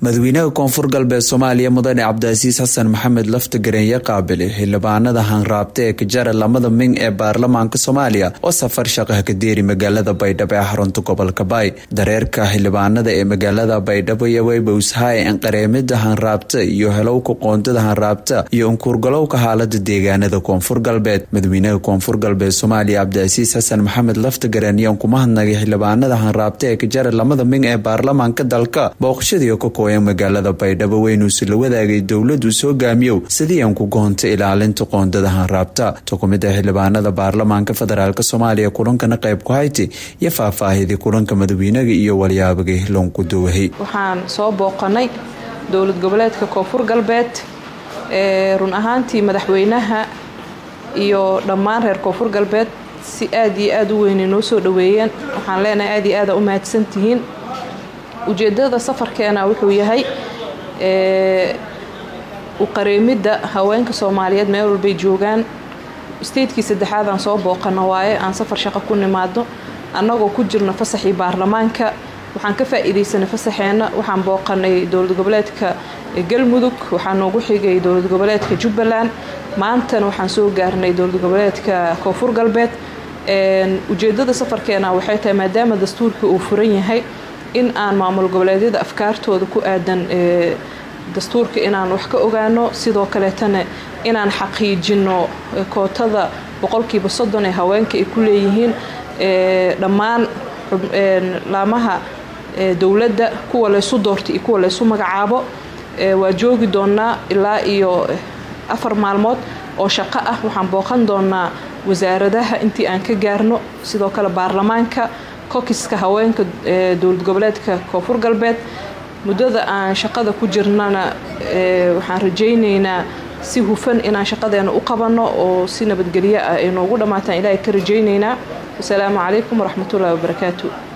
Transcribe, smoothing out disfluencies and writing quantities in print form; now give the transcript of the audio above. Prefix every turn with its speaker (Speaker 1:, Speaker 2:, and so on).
Speaker 1: madaxweynaha koonfur galbeed Soomaaliya mudane Cabdicasiis Xasan Maxamed laftagareen qaabilay xildhibaanada hanraabta ee ka jara lamada min ee baarlamaanka Soomaaliya oo safar shaqo ka deeri magaalada Baydhabo ee xarunta gobolka Bay dareerka xildhibaanada ee magaalada Baydhabo iyo Weybowshay in qareemada hanraabta iyo helowka qoondada hanraabta iyo unkurgalowka xaaladda deegaanada koonfur galbeed madaxweynaha koonfur galbeed Soomaaliya Cabdicasiis Xasan Maxamed laftagareen iyo kumahadnaqay xildhibaanada hanraabta ee ka jara lamada min ee baarlamaanka dalka booqashadii ka magaalada Baydhabo weynu la wadaagay dawladdu soo gaamiyow sidii aan ku goonta ilaalinta qoondada hanraabta tukumida xildhibaanada baarlamaanka federaalka Soomaaliya kulankana qayb ku hayti iyo faahfaahidii kulanka madaxweynaha iyo waliyaabaga loonku doowahay
Speaker 2: waxaan soo booqanay dawlad goboleedka koonfur galbeed run ahaantii madaxweynaha iyo dhammaan reer koonfur galbeed si aad iyo aad u weyn inoo soo dhaweeyeen waxaan leenahay aad iyo aad u mahadsantihiin ujeedada safarkeena wuxuu yahay u qareemida haweenka Soomaaliyeed meel walba joogaan statekii saddexaad aan soo booqano waaye aan safar shaqo ku nimaado annagoo ku jirna fasaxii baarlamaanka waxaan ka faa'iideysanay fasaxeena waxaan booqanay dawlad goboleedka Galmudug waxaan noogu xigay dawlad goboleedka Jubbaland maantana waxaan soo gaarnay dawlad goboleedka Koonfur Galbeed ujeedada safarkeena waxay tahay maadaama dastuurka uu furan yahay in aan maamul goboleedyada afkaartooda ku aadan dastuurka inaan wax ka ogaano sidoo kale tan inaan xaqiijino kootada 30% ee haweenka ay ku leeyihiin dhammaan laamaha dawladda kuwa la isu doortay iyo kuwa la isu magacaabo waa joogi doonaa ilaa iyo 4 maalmood oo shaqo ah waxaan booqan doonaa wasaaradaha intii aan ka gaarno sidoo kale baarlamaanka kokiska haweenka dawlad goboleedka koonfur galbeed muddada aan shaqada ku jirnana waxaan rajaynaynaa si hufan inaan shaqadeena u qabano oo si nabadgelyo ah inoogu dhamaataan ilaahay ka rajaynaynaa wassalaamu calaykum waraxmatullaahi wabarakaatuh